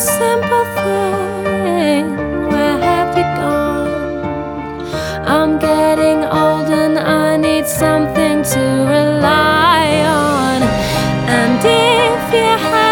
simple thing, where have you gone? I'm getting old and I need something to rely on. And if you have